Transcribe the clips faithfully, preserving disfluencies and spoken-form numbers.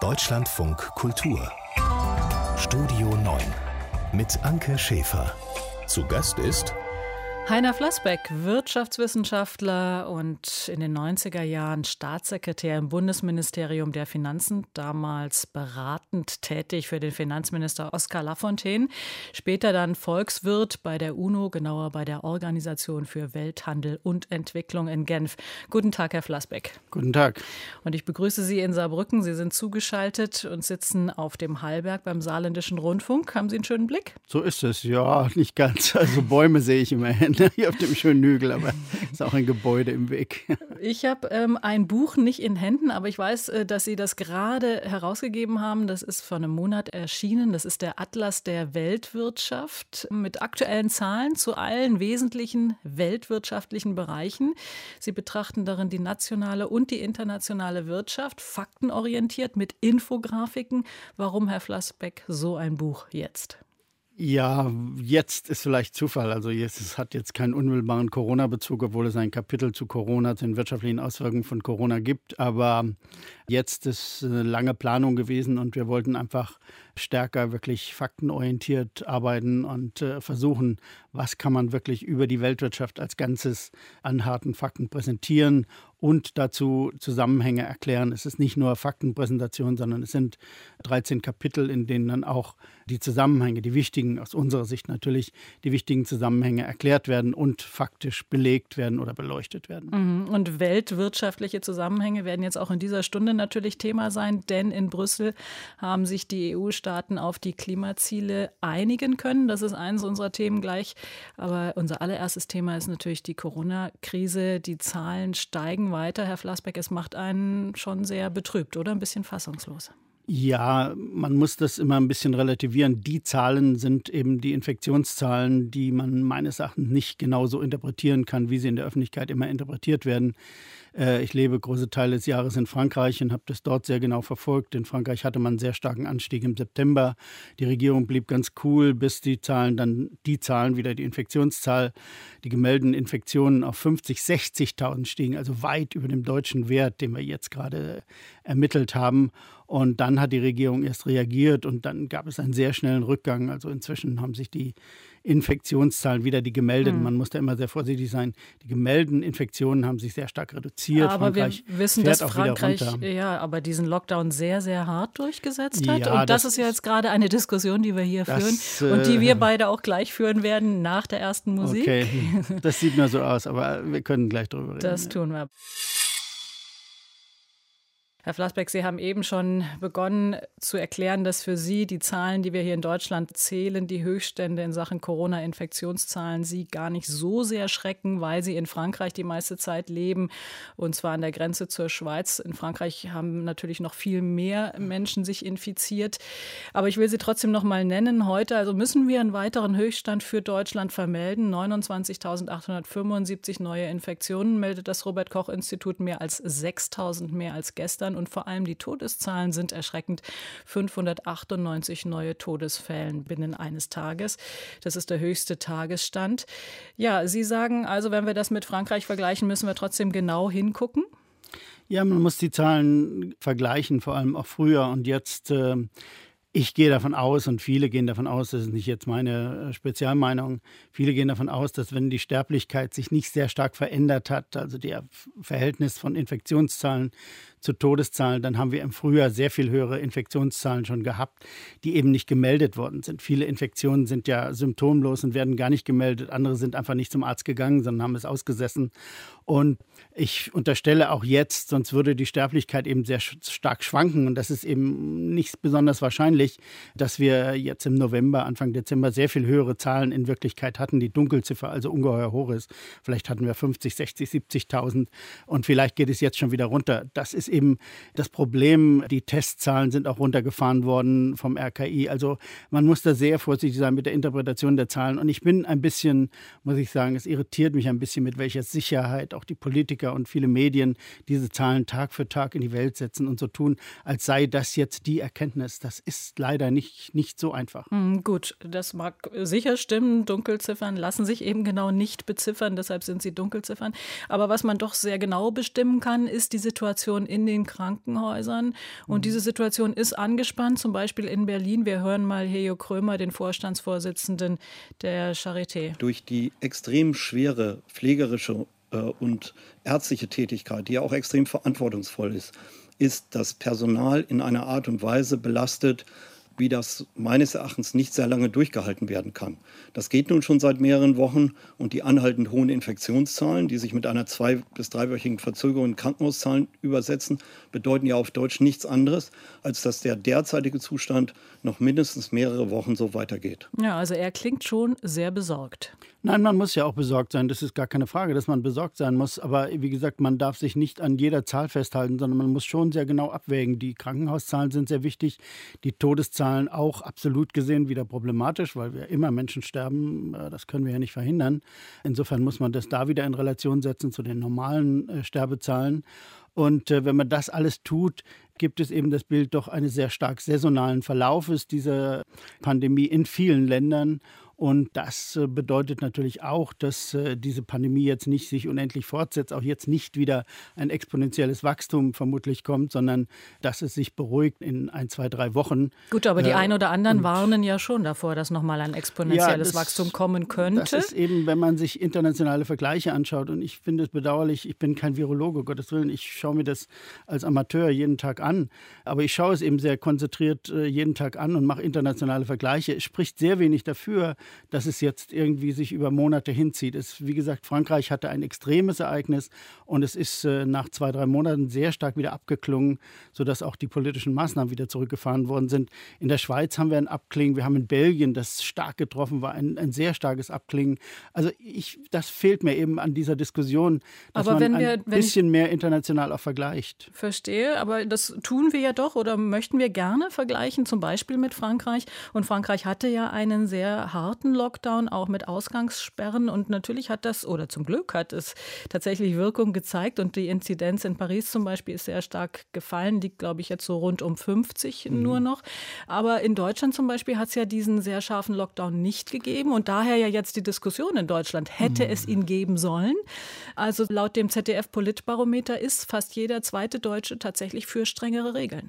Deutschlandfunk Kultur Studio neun mit Anke Schäfer. Zu Gast ist Heiner Flassbeck, Wirtschaftswissenschaftler und in den neunziger Jahren Staatssekretär im Bundesministerium der Finanzen, damals beratend tätig für den Finanzminister Oskar Lafontaine, später dann Volkswirt bei der UNO, genauer bei der Organisation für Welthandel und Entwicklung in Genf. Guten Tag, Herr Flassbeck. Guten Tag. Und ich begrüße Sie in Saarbrücken. Sie sind zugeschaltet und sitzen auf dem Hallberg beim Saarländischen Rundfunk. Haben Sie einen schönen Blick? So ist es, ja, nicht ganz. Also Bäume sehe ich immerhin hier auf dem schönen Hügel, aber es ist auch ein Gebäude im Weg. Ich habe ähm, ein Buch nicht in Händen, aber ich weiß, äh, dass Sie das gerade herausgegeben haben. Das ist vor einem Monat erschienen. Das ist der Atlas der Weltwirtschaft mit aktuellen Zahlen zu allen wesentlichen weltwirtschaftlichen Bereichen. Sie betrachten darin die nationale und die internationale Wirtschaft, faktenorientiert mit Infografiken. Warum, Herr Flassbeck, so ein Buch jetzt? Ja, jetzt ist vielleicht Zufall. Also jetzt, es hat jetzt keinen unmittelbaren Corona-Bezug, obwohl es ein Kapitel zu Corona, zu den wirtschaftlichen Auswirkungen von Corona gibt. Aber jetzt ist eine lange Planung gewesen und wir wollten einfach stärker wirklich faktenorientiert arbeiten und äh, versuchen, was kann man wirklich über die Weltwirtschaft als Ganzes an harten Fakten präsentieren und dazu Zusammenhänge erklären. Es ist nicht nur Faktenpräsentation, sondern es sind dreizehn Kapitel, in denen dann auch die Zusammenhänge, die wichtigen, aus unserer Sicht natürlich, die wichtigen Zusammenhänge erklärt werden und faktisch belegt werden oder beleuchtet werden. Und weltwirtschaftliche Zusammenhänge werden jetzt auch in dieser Stunde natürlich Thema sein, denn in Brüssel haben sich die E U-Staaten auf die Klimaziele einigen können. Das ist eines unserer Themen gleich. Aber unser allererstes Thema ist natürlich die Corona-Krise. Die Zahlen steigen weiter. Herr Flassbeck, es macht einen schon sehr betrübt, oder? Ein bisschen fassungslos. Ja, man muss das immer ein bisschen relativieren. Die Zahlen sind eben die Infektionszahlen, die man meines Erachtens nicht genauso interpretieren kann, wie sie in der Öffentlichkeit immer interpretiert werden. Ich lebe große Teile des Jahres in Frankreich und habe das dort sehr genau verfolgt. In Frankreich hatte man einen sehr starken Anstieg im September. Die Regierung blieb ganz cool, bis die Zahlen dann, die Zahlen wieder, die Infektionszahl, die gemeldeten Infektionen auf fünfzig-, sechzigtausend stiegen, also weit über dem deutschen Wert, den wir jetzt gerade ermittelt haben. Und dann hat die Regierung erst reagiert und dann gab es einen sehr schnellen Rückgang. Also inzwischen haben sich die Infektionszahlen wieder, die gemeldeten, mhm. man muss da immer sehr vorsichtig sein, die gemeldeten Infektionen haben sich sehr stark reduziert. Aber Frankreich wir wissen, fährt dass auch Frankreich wieder runter. Ja, aber diesen Lockdown sehr, sehr hart durchgesetzt hat. Ja, und das, das ist ja jetzt gerade eine Diskussion, die wir hier das, führen und die wir beide auch gleich führen werden nach der ersten Musik. Okay, das sieht mir so aus, aber wir können gleich drüber reden. Das tun wir. Herr Flassbeck, Sie haben eben schon begonnen zu erklären, dass für Sie die Zahlen, die wir hier in Deutschland zählen, die Höchststände in Sachen Corona-Infektionszahlen, Sie gar nicht so sehr schrecken, weil Sie in Frankreich die meiste Zeit leben, und zwar an der Grenze zur Schweiz. In Frankreich haben natürlich noch viel mehr Menschen sich infiziert. Aber ich will sie trotzdem noch mal nennen. Heute also müssen wir einen weiteren Höchststand für Deutschland vermelden. neunundzwanzigtausendachthundertfünfundsiebzig neue Infektionen meldet das Robert-Koch-Institut, mehr als sechstausend mehr als gestern. Und vor allem die Todeszahlen sind erschreckend. fünfhundertachtundneunzig neue Todesfällen binnen eines Tages. Das ist der höchste Tagesstand. Ja, Sie sagen also, wenn wir das mit Frankreich vergleichen, müssen wir trotzdem genau hingucken? Ja, man muss die Zahlen vergleichen, vor allem auch früher und jetzt. Äh Ich gehe davon aus und viele gehen davon aus, das ist nicht jetzt meine Spezialmeinung, viele gehen davon aus, dass wenn die Sterblichkeit sich nicht sehr stark verändert hat, also der Verhältnis von Infektionszahlen zu Todeszahlen, dann haben wir im Frühjahr sehr viel höhere Infektionszahlen schon gehabt, die eben nicht gemeldet worden sind. Viele Infektionen sind ja symptomlos und werden gar nicht gemeldet. Andere sind einfach nicht zum Arzt gegangen, sondern haben es ausgesessen. Und ich unterstelle auch jetzt, sonst würde die Sterblichkeit eben sehr stark schwanken. Und das ist eben nicht besonders wahrscheinlich, dass wir jetzt im November, Anfang Dezember sehr viel höhere Zahlen in Wirklichkeit hatten. Die Dunkelziffer also ungeheuer hoch ist. Vielleicht hatten wir fünfzig, sechzig, siebzigtausend und vielleicht geht es jetzt schon wieder runter. Das ist eben das Problem. Die Testzahlen sind auch runtergefahren worden vom R K I. Also man muss da sehr vorsichtig sein mit der Interpretation der Zahlen. Und ich bin ein bisschen, muss ich sagen, es irritiert mich ein bisschen, mit welcher Sicherheit auch die Politiker und viele Medien diese Zahlen Tag für Tag in die Welt setzen und so tun, als sei das jetzt die Erkenntnis. Das ist leider nicht, nicht so einfach. Mhm, gut, das mag sicher stimmen. Dunkelziffern lassen sich eben genau nicht beziffern, deshalb sind sie Dunkelziffern. Aber was man doch sehr genau bestimmen kann, ist die Situation in den Krankenhäusern. Und mhm. diese Situation ist angespannt, zum Beispiel in Berlin. Wir hören mal Hejo Krömer, den Vorstandsvorsitzenden der Charité. Durch die extrem schwere pflegerische äh, und ärztliche Tätigkeit, die ja auch extrem verantwortungsvoll ist, ist das Personal in einer Art und Weise belastet, wie das meines Erachtens nicht sehr lange durchgehalten werden kann. Das geht nun schon seit mehreren Wochen und die anhaltend hohen Infektionszahlen, die sich mit einer zwei- bis dreiwöchigen Verzögerung in Krankenhauszahlen übersetzen, bedeuten ja auf Deutsch nichts anderes, als dass der derzeitige Zustand noch mindestens mehrere Wochen so weitergeht. Ja, also er klingt schon sehr besorgt. Nein, man muss ja auch besorgt sein. Das ist gar keine Frage, dass man besorgt sein muss. Aber wie gesagt, man darf sich nicht an jeder Zahl festhalten, sondern man muss schon sehr genau abwägen. Die Krankenhauszahlen sind sehr wichtig, die Todeszahlen auch absolut gesehen wieder problematisch, weil wir immer Menschen sterben. Das können wir ja nicht verhindern. Insofern muss man das da wieder in Relation setzen zu den normalen äh, Sterbezahlen. Und äh, wenn man das alles tut, gibt es eben das Bild doch eines sehr stark saisonalen Verlaufes dieser Pandemie in vielen Ländern. Und das bedeutet natürlich auch, dass äh, diese Pandemie jetzt nicht sich unendlich fortsetzt, auch jetzt nicht wieder ein exponentielles Wachstum vermutlich kommt, sondern dass es sich beruhigt in ein, zwei, drei Wochen. Gut, aber die äh, einen oder anderen und, warnen ja schon davor, dass nochmal ein exponentielles ja, das, Wachstum kommen könnte. Das ist eben, wenn man sich internationale Vergleiche anschaut, und ich finde es bedauerlich, ich bin kein Virologe, um Gottes Willen, ich schaue mir das als Amateur jeden Tag an, aber ich schaue es eben sehr konzentriert äh, jeden Tag an und mache internationale Vergleiche. Es spricht sehr wenig dafür, dass es jetzt irgendwie sich über Monate hinzieht. Es, wie gesagt, Frankreich hatte ein extremes Ereignis und es ist äh, nach zwei, drei Monaten sehr stark wieder abgeklungen, sodass auch die politischen Maßnahmen wieder zurückgefahren worden sind. In der Schweiz haben wir ein Abklingen, wir haben in Belgien, das stark getroffen war, ein, ein sehr starkes Abklingen. Also ich, das fehlt mir eben an dieser Diskussion, dass aber man wenn wir, ein wenn bisschen mehr international auch vergleicht. Verstehe, aber das tun wir ja doch oder möchten wir gerne vergleichen, zum Beispiel mit Frankreich. Und Frankreich hatte ja einen sehr harten Lockdown, auch mit Ausgangssperren. Und natürlich hat das, oder zum Glück hat es tatsächlich Wirkung gezeigt. Und die Inzidenz in Paris zum Beispiel ist sehr stark gefallen, liegt, glaube ich, jetzt so rund um fünfzig mhm. nur noch. Aber in Deutschland zum Beispiel hat es ja diesen sehr scharfen Lockdown nicht gegeben. Und daher ja jetzt die Diskussion in Deutschland, hätte mhm. es ihn geben sollen. Also laut dem Z D F-Politbarometer ist fast jeder zweite Deutsche tatsächlich für strengere Regeln.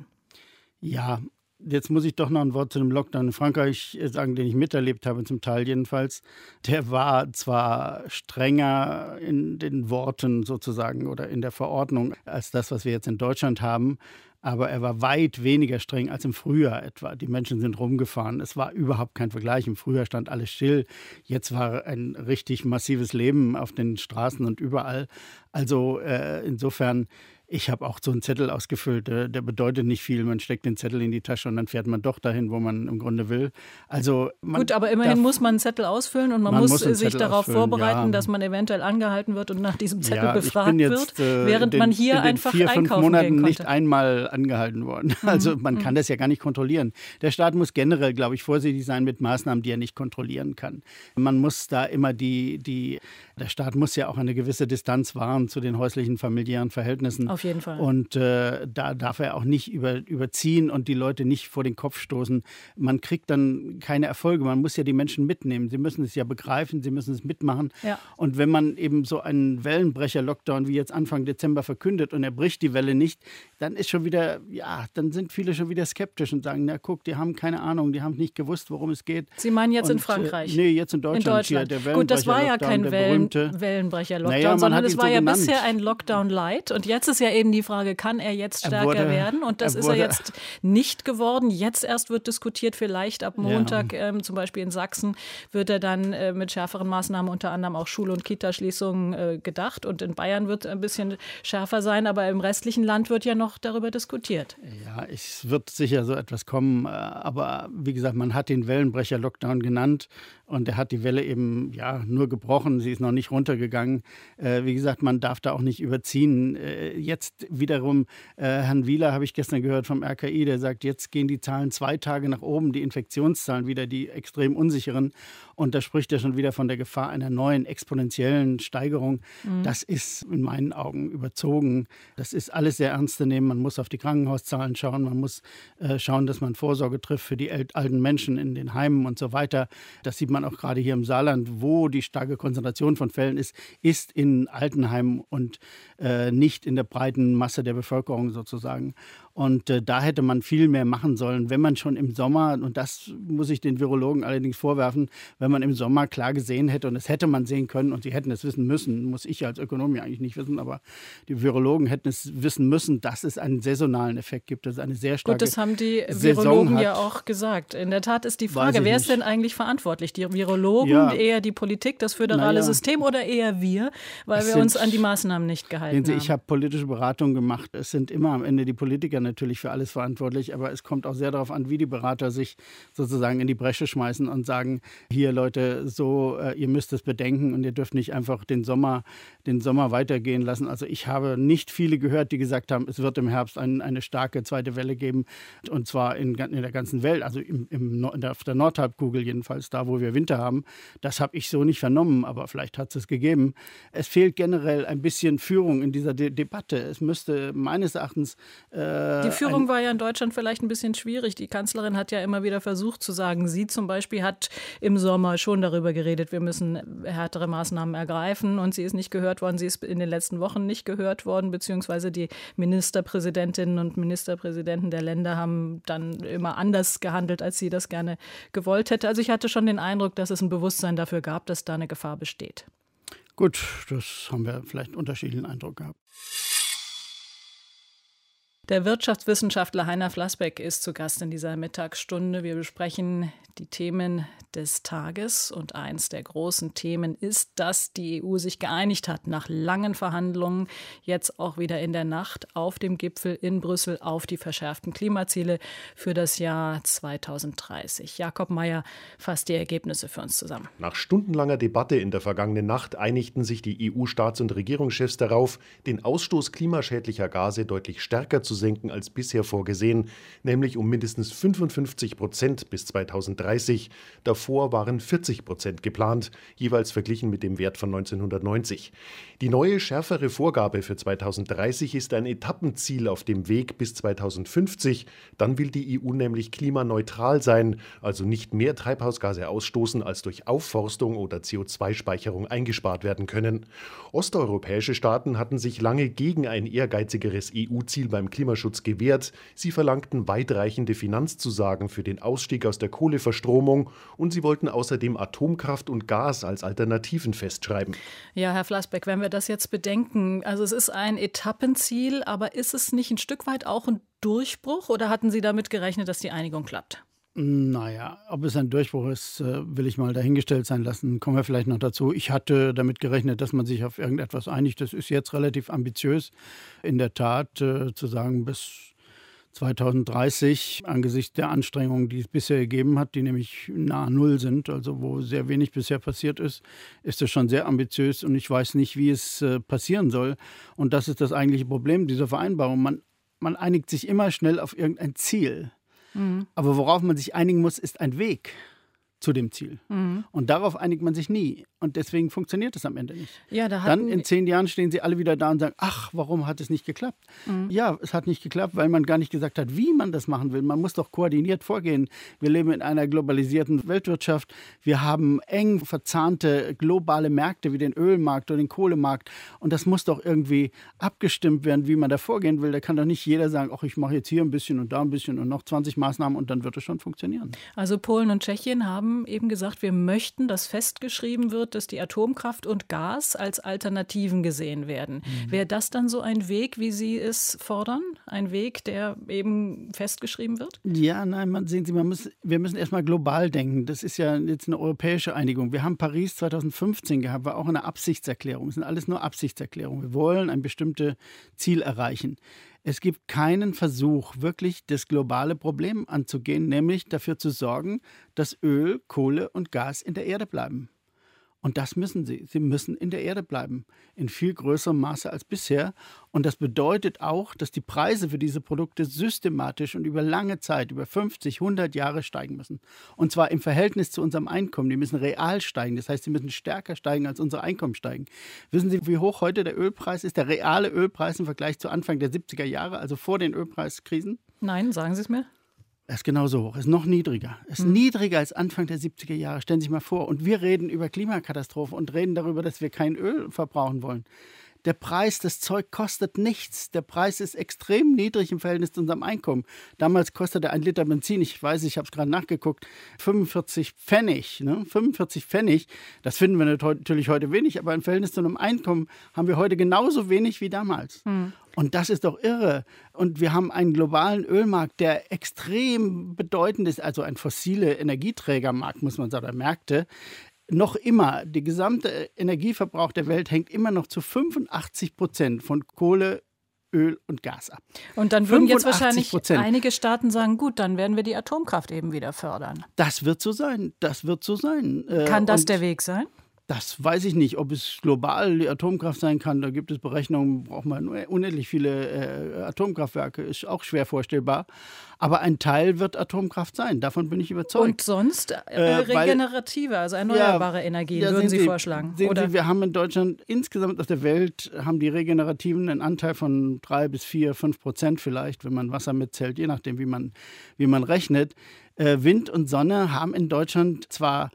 Ja, jetzt muss ich doch noch ein Wort zu dem Lockdown in Frankreich sagen, den ich miterlebt habe, zum Teil jedenfalls. Der war zwar strenger in den Worten sozusagen oder in der Verordnung als das, was wir jetzt in Deutschland haben, aber er war weit weniger streng als im Frühjahr etwa. Die Menschen sind rumgefahren. Es war überhaupt kein Vergleich. Im Frühjahr stand alles still. Jetzt war ein richtig massives Leben auf den Straßen und überall. Also äh, insofern... Ich habe auch so einen Zettel ausgefüllt, der, der bedeutet nicht viel. Man steckt den Zettel in die Tasche und dann fährt man doch dahin, wo man im Grunde will. Also man Gut, aber immerhin darf, muss man einen Zettel ausfüllen und man, man muss, muss sich Zettel darauf ausfüllen, vorbereiten, ja. dass man eventuell angehalten wird und nach diesem Zettel ja, befragt ich bin jetzt, wird, äh, während den, man hier in den einfach vier, einkaufen fünf Monaten gehen konnte. Nicht einmal angehalten worden. Mhm. Also man kann das ja gar nicht kontrollieren. Der Staat muss generell, glaube ich, vorsichtig sein mit Maßnahmen, die er nicht kontrollieren kann. Man muss da immer die, die der Staat muss ja auch eine gewisse Distanz wahren zu den häuslichen, familiären Verhältnissen. Auf jeden Fall. Und äh, da darf er auch nicht über, überziehen und die Leute nicht vor den Kopf stoßen. Man kriegt dann keine Erfolge. Man muss ja die Menschen mitnehmen. Sie müssen es ja begreifen, sie müssen es mitmachen. Ja. Und wenn man eben so einen Wellenbrecher-Lockdown wie jetzt Anfang Dezember verkündet und er bricht die Welle nicht, dann ist schon wieder, ja, dann sind viele schon wieder skeptisch und sagen, na guck, die haben keine Ahnung, die haben nicht gewusst, worum es geht. Sie meinen jetzt und, in Frankreich? Äh, nee, jetzt in Deutschland. In Deutschland. Hier, der Gut, das war ja kein Wellen, Wellenbrecher-Lockdown, naja, sondern es war so ja genannt. Bisher ein Lockdown-Light. Und jetzt ist ja eben die Frage, kann er jetzt stärker er wurde, werden? Und das er ist er jetzt nicht geworden. Jetzt erst wird diskutiert, vielleicht ab Montag, ja. ähm, zum Beispiel in Sachsen, wird er dann äh, mit schärferen Maßnahmen, unter anderem auch Schul- und Kitaschließungen äh, gedacht. Und in Bayern wird es ein bisschen schärfer sein, aber im restlichen Land wird ja noch darüber diskutiert. Ja, es wird sicher so etwas kommen. Aber wie gesagt, man hat den Wellenbrecher-Lockdown genannt. Und er hat die Welle eben ja nur gebrochen, sie ist noch nicht runtergegangen. Äh, wie gesagt, man darf da auch nicht überziehen. Äh, jetzt wiederum, äh, Herrn Wieler habe ich gestern gehört vom R K I, der sagt, jetzt gehen die Zahlen zwei Tage nach oben, die Infektionszahlen wieder, die extrem unsicheren. Und da spricht er schon wieder von der Gefahr einer neuen exponentiellen Steigerung. Mhm. Das ist in meinen Augen überzogen. Das ist alles sehr ernst zu nehmen. Man muss auf die Krankenhauszahlen schauen, man muss äh, schauen, dass man Vorsorge trifft für die alten Menschen in den Heimen und so weiter. Das sieht man auch gerade hier im Saarland, wo die starke Konzentration von Fällen ist, ist in Altenheimen und äh, nicht in der breiten breiten Masse der Bevölkerung sozusagen. Und äh, da hätte man viel mehr machen sollen, wenn man schon im Sommer, und das muss ich den Virologen allerdings vorwerfen, wenn man im Sommer klar gesehen hätte, und das hätte man sehen können, und sie hätten es wissen müssen, muss ich als Ökonom ja eigentlich nicht wissen, aber die Virologen hätten es wissen müssen, dass es einen saisonalen Effekt gibt, dass es eine sehr starke Gut, das haben die Saison Virologen hat. ja auch gesagt. In der Tat ist die Weiß Frage, ich wer nicht. ist denn eigentlich verantwortlich? Die Virologen, Ja. eher die Politik, das föderale Naja. System oder eher wir, weil Es wir sind- uns an die Maßnahmen nicht gehalten Sehen Sie, haben? ich habe politische Beratung gemacht. Es sind immer am Ende die Politiker natürlich für alles verantwortlich, aber es kommt auch sehr darauf an, wie die Berater sich sozusagen in die Bresche schmeißen und sagen, hier Leute, so, äh, ihr müsst es bedenken und ihr dürft nicht einfach den Sommer, den Sommer weitergehen lassen. Also ich habe nicht viele gehört, die gesagt haben, es wird im Herbst ein, eine starke zweite Welle geben, und zwar in, in der ganzen Welt, also im, im, Nor- in der, auf der Nordhalbkugel jedenfalls, da wo wir Winter haben. Das habe ich so nicht vernommen, aber vielleicht hat es es gegeben. Es fehlt generell ein bisschen Führung in dieser De- Debatte. Es müsste meines Erachtens äh, Die Führung ein, war ja in Deutschland vielleicht ein bisschen schwierig. Die Kanzlerin hat ja immer wieder versucht zu sagen, sie zum Beispiel hat im Sommer schon darüber geredet, wir müssen härtere Maßnahmen ergreifen, und sie ist nicht gehört worden. Sie ist in den letzten Wochen nicht gehört worden, beziehungsweise die Ministerpräsidentinnen und Ministerpräsidenten der Länder haben dann immer anders gehandelt, als sie das gerne gewollt hätte. Also ich hatte schon den Eindruck, dass es ein Bewusstsein dafür gab, dass da eine Gefahr besteht. Gut, das haben wir vielleicht einen unterschiedlichen Eindruck gehabt. Der Wirtschaftswissenschaftler Heiner Flassbeck ist zu Gast in dieser Mittagsstunde. Wir besprechen die Themen des Tages, und eins der großen Themen ist, dass die E U sich geeinigt hat nach langen Verhandlungen, jetzt auch wieder in der Nacht auf dem Gipfel in Brüssel auf die verschärften Klimaziele für das Jahr zweitausenddreißig. Jakob Mayer fasst die Ergebnisse für uns zusammen. Nach stundenlanger Debatte in der vergangenen Nacht einigten sich die E U-Staats- und Regierungschefs darauf, den Ausstoß klimaschädlicher Gase deutlich stärker zu senken als bisher vorgesehen, nämlich um mindestens fünfundfünfzig Prozent bis zweitausenddreißig. Davor waren vierzig Prozent geplant, jeweils verglichen mit dem Wert von neunzehnhundertneunzig. Die neue, schärfere Vorgabe für zweitausenddreißig ist ein Etappenziel auf dem Weg bis zweitausendfünfzig. Dann will die E U nämlich klimaneutral sein, also nicht mehr Treibhausgase ausstoßen, als durch Aufforstung oder C O zwei Speicherung eingespart werden können. Osteuropäische Staaten hatten sich lange gegen ein ehrgeizigeres E U-Ziel beim Klimaschutz gewehrt. Sie verlangten weitreichende Finanzzusagen für den Ausstieg aus der Kohleverstromung, und sie wollten außerdem Atomkraft und Gas als Alternativen festschreiben. Ja, Herr Flassbeck, wenn wir das jetzt bedenken, also es ist ein Etappenziel, aber ist es nicht ein Stück weit auch ein Durchbruch, oder hatten Sie damit gerechnet, dass die Einigung klappt? Naja, ob es ein Durchbruch ist, äh, will ich mal dahingestellt sein lassen. Kommen wir vielleicht noch dazu. Ich hatte damit gerechnet, dass man sich auf irgendetwas einigt. Das ist jetzt relativ ambitiös, in der Tat, äh, zu sagen, bis zweitausenddreißig, angesichts der Anstrengungen, die es bisher gegeben hat, die nämlich nahe Null sind, also wo sehr wenig bisher passiert ist, ist es schon sehr ambitiös, und ich weiß nicht, wie es äh, passieren soll. Und das ist das eigentliche Problem dieser Vereinbarung. Man, man einigt sich immer schnell auf irgendein Ziel. Mhm. Aber worauf man sich einigen muss, ist ein Weg zu dem Ziel. Mhm. Und darauf einigt man sich nie. Und deswegen funktioniert es am Ende nicht. Ja, da Dann in zehn Jahren stehen sie alle wieder da und sagen, ach, warum hat es nicht geklappt? Mhm. Ja, es hat nicht geklappt, weil man gar nicht gesagt hat, wie man das machen will. Man muss doch koordiniert vorgehen. Wir leben in einer globalisierten Weltwirtschaft. Wir haben eng verzahnte globale Märkte wie den Ölmarkt oder den Kohlemarkt. Und das muss doch irgendwie abgestimmt werden, wie man da vorgehen will. Da kann doch nicht jeder sagen, ach, ich mache jetzt hier ein bisschen und da ein bisschen und noch zwanzig Maßnahmen, und dann wird es schon funktionieren. Also Polen und Tschechien haben eben gesagt, wir möchten, dass festgeschrieben wird, dass die Atomkraft und Gas als Alternativen gesehen werden. Mhm. Wäre das dann so ein Weg, wie Sie es fordern? Ein Weg, der eben festgeschrieben wird? Ja, nein, man, sehen Sie, man muss, wir müssen erstmal global denken. Das ist ja jetzt eine europäische Einigung. Wir haben Paris zweitausendfünfzehn gehabt, war auch eine Absichtserklärung. Es sind alles nur Absichtserklärungen. Wir wollen ein bestimmtes Ziel erreichen. Es gibt keinen Versuch, wirklich das globale Problem anzugehen, nämlich dafür zu sorgen, dass Öl, Kohle und Gas in der Erde bleiben. Und das müssen sie. Sie müssen in der Erde bleiben, in viel größerem Maße als bisher. Und das bedeutet auch, dass die Preise für diese Produkte systematisch und über lange Zeit, über fünfzig, hundert Jahre steigen müssen. Und zwar im Verhältnis zu unserem Einkommen. Die müssen real steigen. Das heißt, sie müssen stärker steigen, als unsere Einkommen steigen. Wissen Sie, wie hoch heute der Ölpreis ist? Der reale Ölpreis im Vergleich zu Anfang der siebziger Jahre, also vor den Ölpreiskrisen? Nein, sagen Sie es mir. Er ist genauso hoch, er ist noch niedriger. Er ist mhm. niedriger als Anfang der siebziger Jahre. Stellen Sie sich mal vor. Und wir reden über Klimakatastrophe und reden darüber, dass wir kein Öl verbrauchen wollen. Der Preis, das Zeug kostet nichts. Der Preis ist extrem niedrig im Verhältnis zu unserem Einkommen. Damals kostete ein Liter Benzin, ich weiß, ich habe es gerade nachgeguckt, fünfundvierzig Pfennig. Ne? fünfundvierzig Pfennig, das finden wir natürlich heute wenig, aber im Verhältnis zu einem Einkommen haben wir heute genauso wenig wie damals. Hm. Und das ist doch irre. Und wir haben einen globalen Ölmarkt, der extrem bedeutend ist, also ein fossile Energieträgermarkt, muss man sagen, oder Märkte. Noch immer, der gesamte Energieverbrauch der Welt hängt immer noch zu fünfundachtzig Prozent von Kohle, Öl und Gas ab. Und dann würden jetzt wahrscheinlich einige Staaten sagen, gut, dann werden wir die Atomkraft eben wieder fördern. Das wird so sein, das wird so sein. Kann das und der Weg sein? Das weiß ich nicht, ob es global die Atomkraft sein kann. Da gibt es Berechnungen, braucht man unendlich viele äh, Atomkraftwerke, ist auch schwer vorstellbar. Aber ein Teil wird Atomkraft sein, davon bin ich überzeugt. Und sonst äh, regenerative, weil, also erneuerbare ja, Energien, ja, würden Sie, Sie vorschlagen? Sehen oder? Sie, wir haben in Deutschland insgesamt auf der Welt, haben die Regenerativen einen Anteil von drei bis vier, fünf Prozent vielleicht, wenn man Wasser mitzählt, je nachdem, wie man, wie man rechnet. Äh, Wind und Sonne haben in Deutschland zwar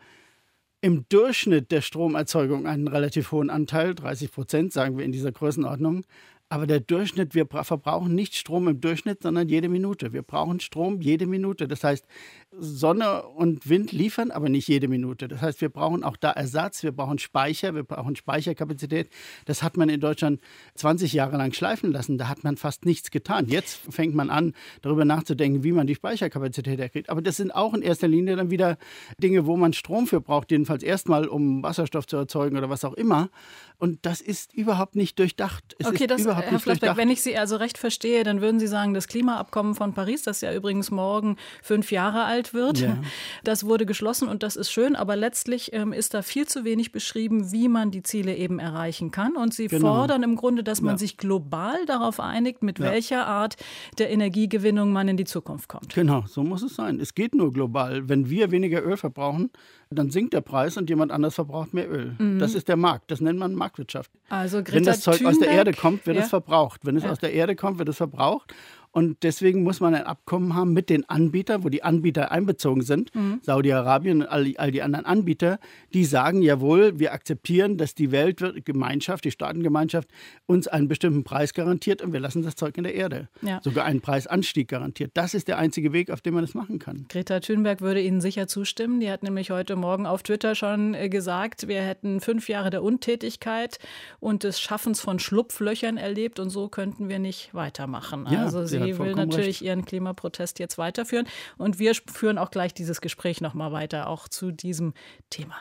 im Durchschnitt der Stromerzeugung einen relativ hohen Anteil, dreißig Prozent, sagen wir in dieser Größenordnung. Aber der Durchschnitt, wir verbrauchen nicht Strom im Durchschnitt, sondern jede Minute. Wir brauchen Strom jede Minute. Das heißt, Sonne und Wind liefern, aber nicht jede Minute. Das heißt, wir brauchen auch da Ersatz, wir brauchen Speicher, wir brauchen Speicherkapazität. Das hat man in Deutschland zwanzig Jahre lang schleifen lassen. Da hat man fast nichts getan. Jetzt fängt man an, darüber nachzudenken, wie man die Speicherkapazität erkriegt. Aber das sind auch in erster Linie dann wieder Dinge, wo man Strom für braucht, jedenfalls erstmal, um Wasserstoff zu erzeugen oder was auch immer. Und das ist überhaupt nicht durchdacht. Es okay, ist das, überhaupt Herr nicht Flassbeck, durchdacht. Wenn ich Sie also recht verstehe, dann würden Sie sagen, das Klimaabkommen von Paris, das ja übrigens morgen fünf Jahre alt wird, ja. das wurde geschlossen und das ist schön, aber letztlich ähm, ist da viel zu wenig beschrieben, wie man die Ziele eben erreichen kann. Und Sie genau. fordern im Grunde, dass man ja. sich global darauf einigt, mit ja. welcher Art der Energiegewinnung man in die Zukunft kommt. Genau, so muss es sein. Es geht nur global. Wenn wir weniger Öl verbrauchen, dann sinkt der Preis und jemand anders verbraucht mehr Öl. Mhm. Das ist der Markt. Das nennt man Marktwirtschaft. Also Greta Wenn das Zeug Thunberg, aus der Erde kommt, wird ja. es verbraucht. Wenn es ja. aus der Erde kommt, wird es verbraucht. Und deswegen muss man ein Abkommen haben mit den Anbietern, wo die Anbieter einbezogen sind, mhm. Saudi-Arabien und all, all die anderen Anbieter, die sagen, jawohl, wir akzeptieren, dass die Weltgemeinschaft, die Staatengemeinschaft uns einen bestimmten Preis garantiert und wir lassen das Zeug in der Erde. Ja. Sogar einen Preisanstieg garantiert. Das ist der einzige Weg, auf dem man das machen kann. Greta Thunberg würde Ihnen sicher zustimmen. Die hat nämlich heute Morgen auf Twitter schon gesagt, wir hätten fünf Jahre der Untätigkeit und des Schaffens von Schlupflöchern erlebt und so könnten wir nicht weitermachen. Ja, also sie Sie will natürlich recht. ihren Klimaprotest jetzt weiterführen. Und wir führen auch gleich dieses Gespräch noch mal weiter, auch zu diesem Thema.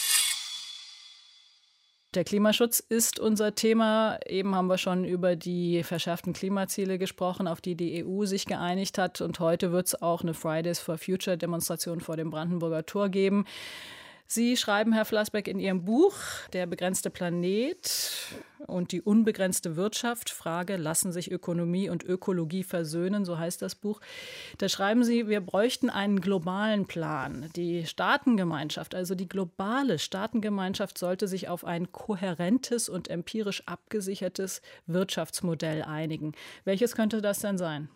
Der Klimaschutz ist unser Thema. Eben haben wir schon über die verschärften Klimaziele gesprochen, auf die die E U sich geeinigt hat. Und heute wird es auch eine Fridays for Future Demonstration vor dem Brandenburger Tor geben. Sie schreiben, Herr Flassbeck, in Ihrem Buch Der begrenzte Planet und die unbegrenzte Wirtschaft, Frage, lassen sich Ökonomie und Ökologie versöhnen, so heißt das Buch. Da schreiben Sie, wir bräuchten einen globalen Plan. Die Staatengemeinschaft, also die globale Staatengemeinschaft, sollte sich auf ein kohärentes und empirisch abgesichertes Wirtschaftsmodell einigen. Welches könnte das denn sein?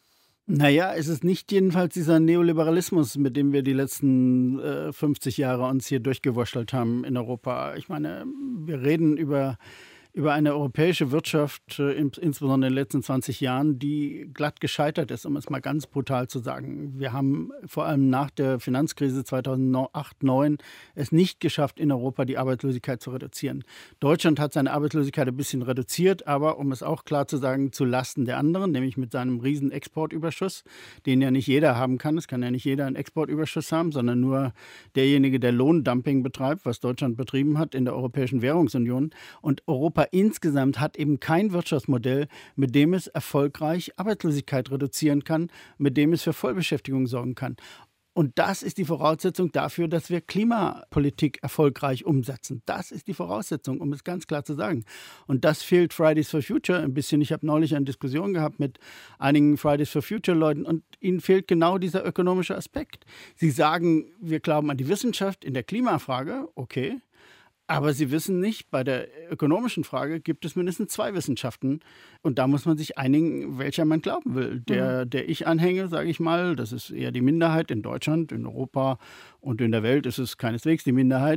Naja, es ist nicht jedenfalls dieser Neoliberalismus, mit dem wir die letzten äh, fünfzig Jahre uns hier durchgewurschtelt haben in Europa. Ich meine, wir reden über, über eine europäische Wirtschaft, äh, insbesondere in den letzten zwanzig Jahren, die glatt gescheitert ist, um es mal ganz brutal zu sagen. Wir haben vor allem nach der Finanzkrise zweitausendacht neun es nicht geschafft, in Europa die Arbeitslosigkeit zu reduzieren. Deutschland hat seine Arbeitslosigkeit ein bisschen reduziert, aber um es auch klar zu sagen, zu Lasten der anderen, nämlich mit seinem riesen Exportüberschuss, den ja nicht jeder haben kann. Es kann ja nicht jeder einen Exportüberschuss haben, sondern nur derjenige, der Lohndumping betreibt, was Deutschland betrieben hat in der Europäischen Währungsunion. Und Europa insgesamt hat eben kein Wirtschaftsmodell, mit dem es erfolgreich Arbeitslosigkeit reduzieren kann, mit dem es für Vollbeschäftigung sorgen kann. Und das ist die Voraussetzung dafür, dass wir Klimapolitik erfolgreich umsetzen. Das ist die Voraussetzung, um es ganz klar zu sagen. Und das fehlt Fridays for Future ein bisschen. Ich habe neulich eine Diskussion gehabt mit einigen Fridays for Future Leuten und ihnen fehlt genau dieser ökonomische Aspekt. Sie sagen, wir glauben an die Wissenschaft in der Klimafrage, okay. Aber sie wissen nicht, bei der ökonomischen Frage gibt es mindestens zwei Wissenschaften. Und da muss man sich einigen, welcher man glauben will. Der, der ich anhänge, sage ich mal, das ist eher die Minderheit in Deutschland, in Europa und in der Welt ist es keineswegs die Minderheit.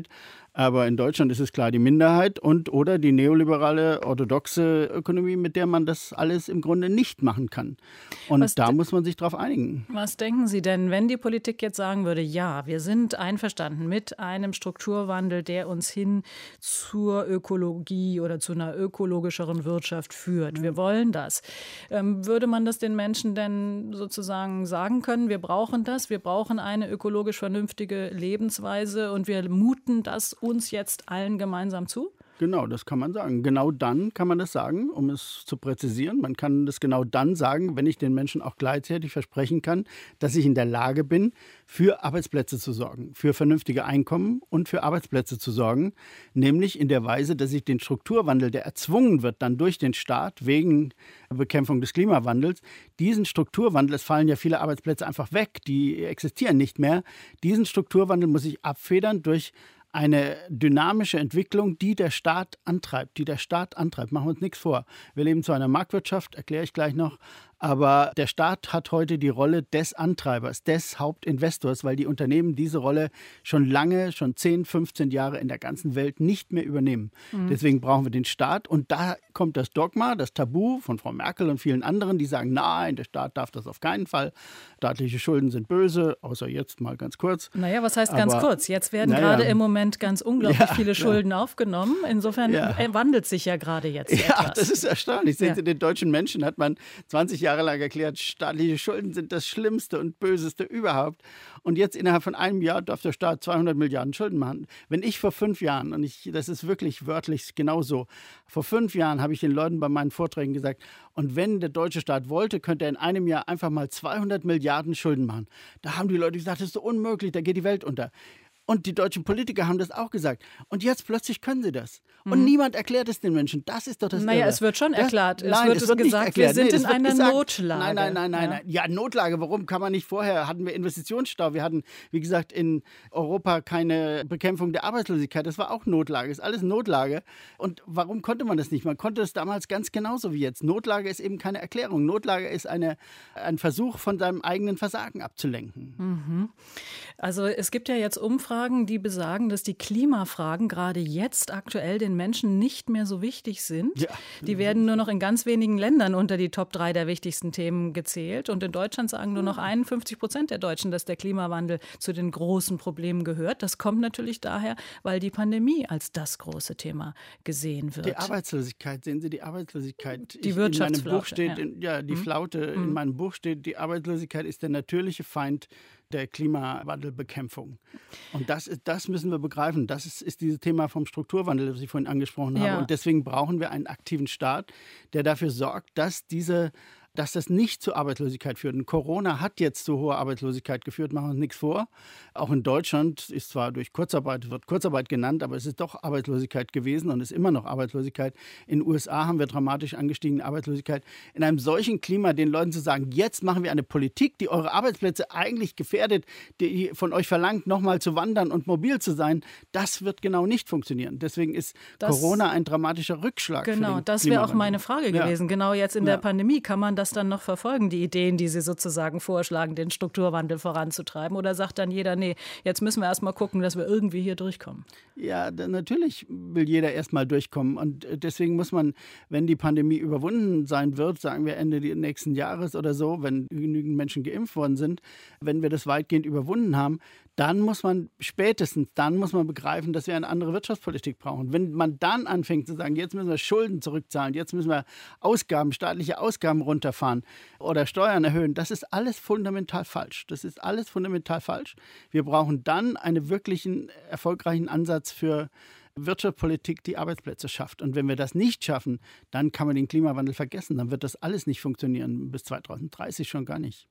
Aber in Deutschland ist es klar die Minderheit und oder die neoliberale orthodoxe Ökonomie, mit der man das alles im Grunde nicht machen kann. Und was da muss man sich drauf einigen. Was denken Sie denn, wenn die Politik jetzt sagen würde, ja, wir sind einverstanden mit einem Strukturwandel, der uns hin zur Ökologie oder zu einer ökologischeren Wirtschaft führt. Wir wollen das. Ähm, würde man das den Menschen denn sozusagen sagen können, wir brauchen das, wir brauchen eine ökologisch vernünftige Lebensweise und wir muten das uns jetzt allen gemeinsam zu? Genau, das kann man sagen. Genau dann kann man das sagen, um es zu präzisieren. Man kann das genau dann sagen, wenn ich den Menschen auch gleichzeitig versprechen kann, dass ich in der Lage bin, für Arbeitsplätze zu sorgen, für vernünftige Einkommen und für Arbeitsplätze zu sorgen. Nämlich in der Weise, dass ich den Strukturwandel, der erzwungen wird dann durch den Staat wegen Bekämpfung des Klimawandels, diesen Strukturwandel, es fallen ja viele Arbeitsplätze einfach weg, die existieren nicht mehr. Diesen Strukturwandel muss ich abfedern durch eine dynamische Entwicklung, die der Staat antreibt, die der Staat antreibt. Machen wir uns nichts vor. Wir leben zwar in einer Marktwirtschaft, erkläre ich gleich noch, aber der Staat hat heute die Rolle des Antreibers, des Hauptinvestors, weil die Unternehmen diese Rolle schon lange, schon zehn, fünfzehn Jahre in der ganzen Welt nicht mehr übernehmen. Mhm. Deswegen brauchen wir den Staat. Und da kommt das Dogma, das Tabu von Frau Merkel und vielen anderen, die sagen, nein, der Staat darf das auf keinen Fall. Staatliche Schulden sind böse, außer jetzt mal ganz kurz. Naja, was heißt ganz aber, kurz? Jetzt werden naja. gerade im Moment ganz unglaublich ja, viele Schulden ja. aufgenommen. Insofern ja. wandelt sich ja gerade jetzt Ja, etwas. das ist erstaunlich. Sehen Ja. Sie, den deutschen Menschen hat man zwanzig Jahre lang erklärt, staatliche Schulden sind das Schlimmste und Böseste überhaupt. Und jetzt innerhalb von einem Jahr darf der Staat zweihundert Milliarden Schulden machen. Wenn ich vor fünf Jahren, und ich, das ist wirklich wörtlich genauso, vor fünf Jahren habe ich den Leuten bei meinen Vorträgen gesagt, und wenn der deutsche Staat wollte, könnte er in einem Jahr einfach mal zweihundert Milliarden Schulden machen. Da haben die Leute gesagt, das ist so unmöglich, da geht die Welt unter. Und die deutschen Politiker haben das auch gesagt. Und jetzt plötzlich können sie das. Und mhm. niemand erklärt es den Menschen. Das ist doch das Naja, Irre. es wird schon das, erklärt. Es nein, wird, es es wird gesagt, nicht erklärt. wir sind nee, in einer gesagt, Notlage. Nein, nein, nein, nein, ja. nein. Ja, Notlage, warum kann man nicht vorher? Hatten wir Investitionsstau. Wir hatten, wie gesagt, in Europa keine Bekämpfung der Arbeitslosigkeit. Das war auch Notlage. Das ist alles Notlage. Und warum konnte man das nicht? Man konnte es damals ganz genauso wie jetzt. Notlage ist eben keine Erklärung. Notlage ist eine, ein Versuch, von seinem eigenen Versagen abzulenken. Mhm. Also es gibt ja jetzt Umfragen, die besagen, dass die Klimafragen gerade jetzt aktuell den Menschen nicht mehr so wichtig sind. Ja. Die werden nur noch in ganz wenigen Ländern unter die Top drei der wichtigsten Themen gezählt. Und in Deutschland sagen nur noch einundfünfzig Prozent der Deutschen, dass der Klimawandel zu den großen Problemen gehört. Das kommt natürlich daher, weil die Pandemie als das große Thema gesehen wird. Die Arbeitslosigkeit, sehen Sie, die Arbeitslosigkeit. Die ich, Wirtschaftsflaute. In meinem Buch steht, ja, in, ja die mhm. Flaute, mhm. in meinem Buch steht, die Arbeitslosigkeit ist der natürliche Feind der Klimawandelbekämpfung. Und das, ist, das müssen wir begreifen. Das ist, ist dieses Thema vom Strukturwandel, das ich vorhin angesprochen habe. Ja. Und deswegen brauchen wir einen aktiven Staat, der dafür sorgt, dass diese dass das nicht zu Arbeitslosigkeit führt. Und Corona hat jetzt zu hoher Arbeitslosigkeit geführt, machen wir uns nichts vor. Auch in Deutschland ist zwar durch Kurzarbeit, wird Kurzarbeit genannt, aber es ist doch Arbeitslosigkeit gewesen und ist immer noch Arbeitslosigkeit. In den U S A haben wir dramatisch angestiegene Arbeitslosigkeit. In einem solchen Klima den Leuten zu sagen, jetzt machen wir eine Politik, die eure Arbeitsplätze eigentlich gefährdet, die von euch verlangt, nochmal zu wandern und mobil zu sein, das wird genau nicht funktionieren. Deswegen ist das, Corona ein dramatischer Rückschlag. Genau, für den das wäre auch meine Frage ja. gewesen. Genau jetzt in ja. der Pandemie, kann man das dann noch verfolgen, die Ideen, die Sie sozusagen vorschlagen, den Strukturwandel voranzutreiben? Oder sagt dann jeder, nee, jetzt müssen wir erst mal gucken, dass wir irgendwie hier durchkommen? Ja, natürlich will jeder erst mal durchkommen. Und deswegen muss man, wenn die Pandemie überwunden sein wird, sagen wir Ende des nächsten Jahres oder so, wenn genügend Menschen geimpft worden sind, wenn wir das weitgehend überwunden haben, dann muss man spätestens, dann muss man begreifen, dass wir eine andere Wirtschaftspolitik brauchen. Wenn man dann anfängt zu sagen, jetzt müssen wir Schulden zurückzahlen, jetzt müssen wir Ausgaben, staatliche Ausgaben runterfahren oder Steuern erhöhen, das ist alles fundamental falsch. Das ist alles fundamental falsch. Wir brauchen dann einen wirklichen, erfolgreichen Ansatz für Wirtschaftspolitik, die Arbeitsplätze schafft. Und wenn wir das nicht schaffen, dann kann man den Klimawandel vergessen. Dann wird das alles nicht funktionieren, bis zweitausenddreißig schon gar nicht.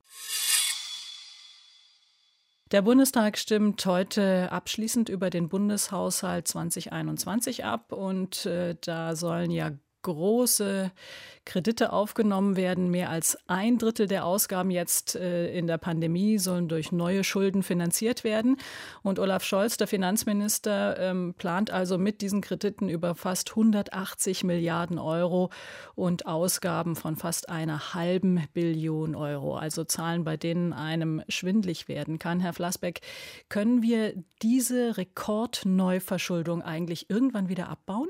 Der Bundestag stimmt heute abschließend über den Bundeshaushalt zwanzig einundzwanzig ab und äh, da sollen ja große Kredite aufgenommen werden. Mehr als ein Drittel der Ausgaben jetzt äh, in der Pandemie sollen durch neue Schulden finanziert werden. Und Olaf Scholz, der Finanzminister, ähm, plant also mit diesen Krediten über fast hundertachtzig Milliarden Euro und Ausgaben von fast einer halben Billion Euro. Also Zahlen, bei denen einem schwindlig werden kann. Herr Flassbeck, können wir diese Rekordneuverschuldung eigentlich irgendwann wieder abbauen?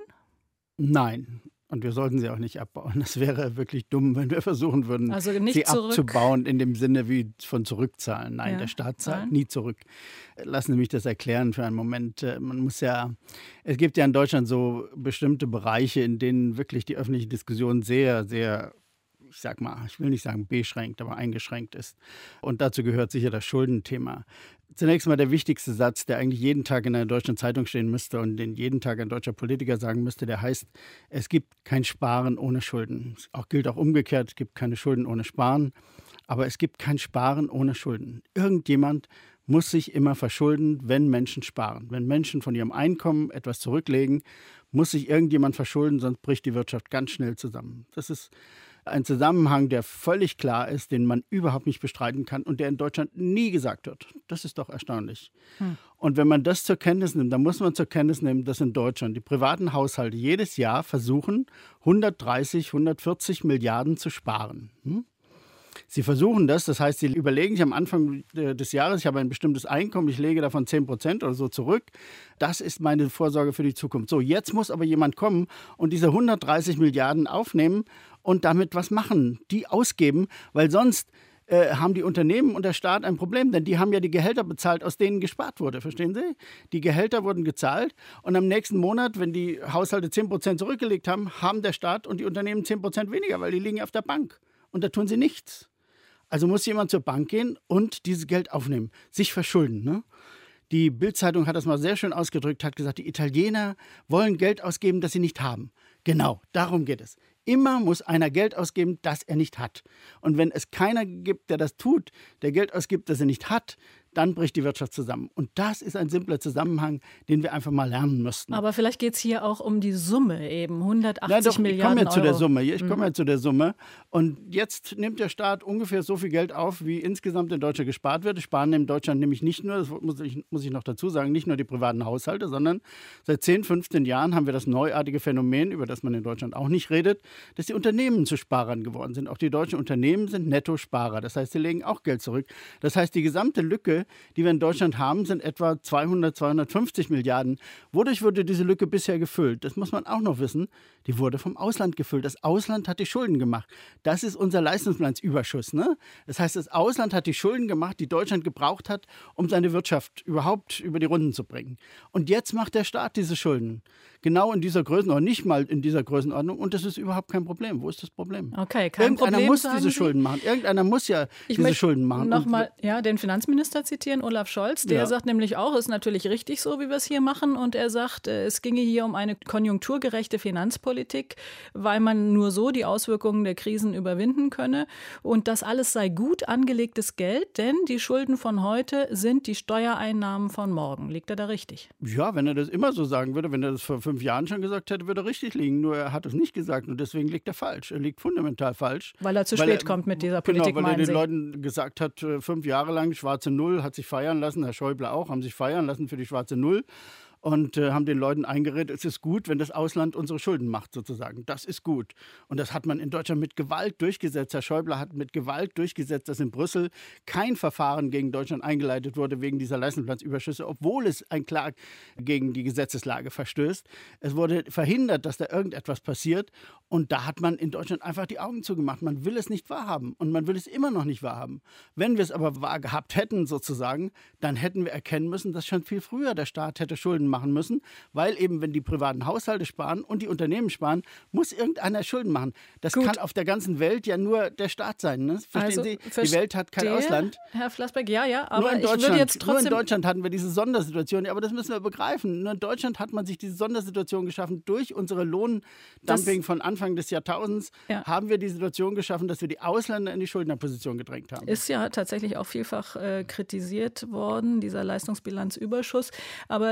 Nein. Und wir sollten sie auch nicht abbauen. Das wäre wirklich dumm, wenn wir versuchen würden, also nicht sie zurück. abzubauen in dem Sinne wie von zurückzahlen. Nein, ja. der Staat zahlt Nein. nie zurück. Lassen Sie mich das erklären für einen Moment. Man muss ja, es gibt ja in Deutschland so bestimmte Bereiche, in denen wirklich die öffentliche Diskussion sehr, sehr, ich sag mal, ich will nicht sagen beschränkt, aber eingeschränkt ist. Und dazu gehört sicher das Schuldenthema. Zunächst mal der wichtigste Satz, der eigentlich jeden Tag in einer deutschen Zeitung stehen müsste und den jeden Tag ein deutscher Politiker sagen müsste, der heißt, es gibt kein Sparen ohne Schulden. Es auch, gilt auch umgekehrt, es gibt keine Schulden ohne Sparen, aber es gibt kein Sparen ohne Schulden. Irgendjemand muss sich immer verschulden, wenn Menschen sparen. Wenn Menschen von ihrem Einkommen etwas zurücklegen, muss sich irgendjemand verschulden, sonst bricht die Wirtschaft ganz schnell zusammen. Das ist ein Zusammenhang, der völlig klar ist, den man überhaupt nicht bestreiten kann und der in Deutschland nie gesagt wird. Das ist doch erstaunlich. Hm. Und wenn man das zur Kenntnis nimmt, dann muss man zur Kenntnis nehmen, dass in Deutschland die privaten Haushalte jedes Jahr versuchen, hundertdreißig, hundertvierzig Milliarden zu sparen. Hm? Sie versuchen das, das heißt, sie überlegen sich am Anfang des Jahres, ich habe ein bestimmtes Einkommen, ich lege davon zehn Prozent oder so zurück. Das ist meine Vorsorge für die Zukunft. So, jetzt muss aber jemand kommen und diese hundertdreißig Milliarden aufnehmen und damit was machen, die ausgeben, weil sonst äh, haben die Unternehmen und der Staat ein Problem, denn die haben ja die Gehälter bezahlt, aus denen gespart wurde, verstehen Sie? Die Gehälter wurden gezahlt und am nächsten Monat, wenn die Haushalte zehn Prozent zurückgelegt haben, haben der Staat und die Unternehmen zehn Prozent weniger, weil die liegen auf der Bank. Und da tun sie nichts. Also muss jemand zur Bank gehen und dieses Geld aufnehmen, sich verschulden. Ne? Die Bild-Zeitung hat das mal sehr schön ausgedrückt, hat gesagt, die Italiener wollen Geld ausgeben, das sie nicht haben. Genau, darum geht es. Immer muss einer Geld ausgeben, das er nicht hat. Und wenn es keiner gibt, der das tut, der Geld ausgibt, das er nicht hat, dann bricht die Wirtschaft zusammen. Und das ist ein simpler Zusammenhang, den wir einfach mal lernen müssten. Aber vielleicht geht es hier auch um die Summe eben, hundertachtzig ja, doch, Milliarden ich komme ja Euro. zu der Summe. Ich komme mhm. ja zu der Summe. Und jetzt nimmt der Staat ungefähr so viel Geld auf, wie insgesamt in Deutschland gespart wird. Sparen in Deutschland nämlich nicht nur, das muss ich, muss ich noch dazu sagen, nicht nur die privaten Haushalte, sondern seit zehn, fünfzehn Jahren haben wir das neuartige Phänomen, über das man in Deutschland auch nicht redet, dass die Unternehmen zu Sparern geworden sind. Auch die deutschen Unternehmen sind Nettosparer. Das heißt, sie legen auch Geld zurück. Das heißt, die gesamte Lücke, die wir in Deutschland haben, sind etwa zweihundert, zweihundertfünfzig Milliarden. Wodurch wurde diese Lücke bisher gefüllt? Das muss man auch noch wissen. Die wurde vom Ausland gefüllt. Das Ausland hat die Schulden gemacht. Das ist unser Leistungsbilanzüberschuss. Ne? Das heißt, das Ausland hat die Schulden gemacht, die Deutschland gebraucht hat, um seine Wirtschaft überhaupt über die Runden zu bringen. Und jetzt macht der Staat diese Schulden. Genau in dieser Größenordnung, nicht mal in dieser Größenordnung. Und das ist überhaupt kein Problem. Wo ist das Problem? Okay, kein Irgendeiner Problem, muss sagen diese Sie? Schulden machen. Irgendeiner muss ja ich diese Schulden machen. Nochmal ja, den Finanzminister zitieren, Olaf Scholz. Der Ja. sagt nämlich auch, ist natürlich richtig so, wie wir es hier machen. Und er sagt, es ginge hier um eine konjunkturgerechte Finanzpolitik, weil man nur so die Auswirkungen der Krisen überwinden könne. Und das alles sei gut angelegtes Geld, denn die Schulden von heute sind die Steuereinnahmen von morgen. Liegt er da richtig? Ja, wenn er das immer so sagen würde, wenn er das vor fünf Jahren schon gesagt hätte, würde er richtig liegen. Nur er hat es nicht gesagt und deswegen liegt er falsch. Er liegt fundamental falsch. Weil er zu Weil spät er, kommt mit dieser Politik, Genau, weil er meinen den Sie? Leuten gesagt hat, fünf Jahre lang schwarze Null, hat sich feiern lassen, Herr Schäuble auch, haben sich feiern lassen für die schwarze Null. Und äh, haben den Leuten eingeredet, es ist gut, wenn das Ausland unsere Schulden macht, sozusagen. Das ist gut. Und das hat man in Deutschland mit Gewalt durchgesetzt. Herr Schäuble hat mit Gewalt durchgesetzt, dass in Brüssel kein Verfahren gegen Deutschland eingeleitet wurde wegen dieser Leistungsbilanzüberschüsse, obwohl es ein klar gegen die Gesetzeslage verstößt. Es wurde verhindert, dass da irgendetwas passiert. Und da hat man in Deutschland einfach die Augen zugemacht. Man will es nicht wahrhaben und man will es immer noch nicht wahrhaben. Wenn wir es aber wahr gehabt hätten, sozusagen, dann hätten wir erkennen müssen, dass schon viel früher der Staat hätte Schulden machen müssen, weil eben, wenn die privaten Haushalte sparen und die Unternehmen sparen, muss irgendeiner Schulden machen. Das Gut. kann auf der ganzen Welt ja nur der Staat sein. Ne? Verstehen Also, Sie? Die verstehe, Welt hat kein Ausland. Herr Flassbeck, ja, ja, aber Nur in, ich würde Deutschland, jetzt trotzdem... nur in Deutschland hatten wir diese Sondersituation. Ja, aber das müssen wir begreifen. Nur in Deutschland hat man sich diese Sondersituation geschaffen. Durch unsere Lohndumping von Anfang des Jahrtausends Ja. haben wir die Situation geschaffen, dass wir die Ausländer in die Schuldnerposition gedrängt haben. Ist ja tatsächlich auch vielfach äh, kritisiert worden, dieser Leistungsbilanzüberschuss. Aber ähm,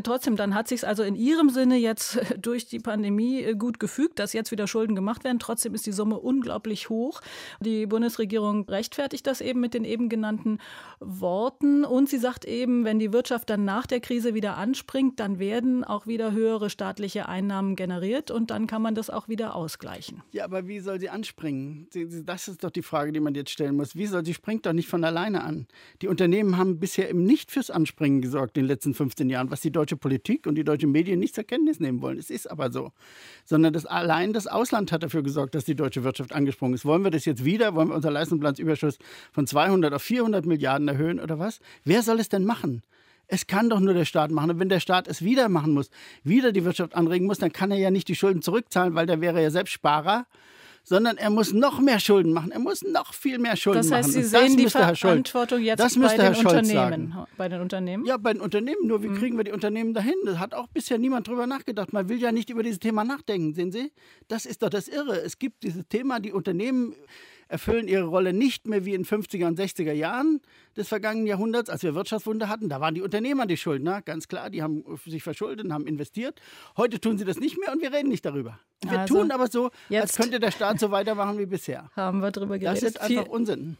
trotzdem, dann hat sich es also in Ihrem Sinne jetzt durch die Pandemie gut gefügt, dass jetzt wieder Schulden gemacht werden. Trotzdem ist die Summe unglaublich hoch. Die Bundesregierung rechtfertigt das eben mit den eben genannten Worten. Und sie sagt eben, wenn die Wirtschaft dann nach der Krise wieder anspringt, dann werden auch wieder höhere staatliche Einnahmen generiert und dann kann man das auch wieder ausgleichen. Ja, aber wie soll sie anspringen? Das ist doch die Frage, die man jetzt stellen muss. Wie soll sie springt doch nicht von alleine an. Die Unternehmen haben bisher eben nicht fürs Anspringen gesorgt in den letzten fünfzehn Jahren, was die deutsche Politik und die deutschen Medien nicht zur Kenntnis nehmen wollen. Es ist aber so. Sondern das, allein das Ausland hat dafür gesorgt, dass die deutsche Wirtschaft angesprungen ist. Wollen wir das jetzt wieder? Wollen wir unser Leistungsbilanzüberschuss von zweihundert auf vierhundert Milliarden erhöhen oder was? Wer soll es denn machen? Es kann doch nur der Staat machen. Und wenn der Staat es wieder machen muss, wieder die Wirtschaft anregen muss, dann kann er ja nicht die Schulden zurückzahlen, weil der wäre ja selbst Sparer, sondern er muss noch mehr Schulden machen. Er muss noch viel mehr Schulden machen. Das heißt, Sie sehen die Verantwortung jetzt bei den Unternehmen. Bei den Unternehmen? Ja, bei den Unternehmen. Nur wie mhm. kriegen wir die Unternehmen dahin? Das hat auch bisher niemand drüber nachgedacht. Man will ja nicht über dieses Thema nachdenken, sehen Sie? Das ist doch das Irre. Es gibt dieses Thema, die Unternehmen erfüllen ihre Rolle nicht mehr wie in fünfziger und sechziger Jahren des vergangenen Jahrhunderts, als wir Wirtschaftswunder hatten. Da waren die Unternehmer die Schuldner, ganz klar. Die haben sich verschuldet und haben investiert. Heute tun sie das nicht mehr und wir reden nicht darüber. Wir also tun aber so, als könnte der Staat so weitermachen wie bisher. Haben wir darüber geredet. Das ist einfach Unsinn.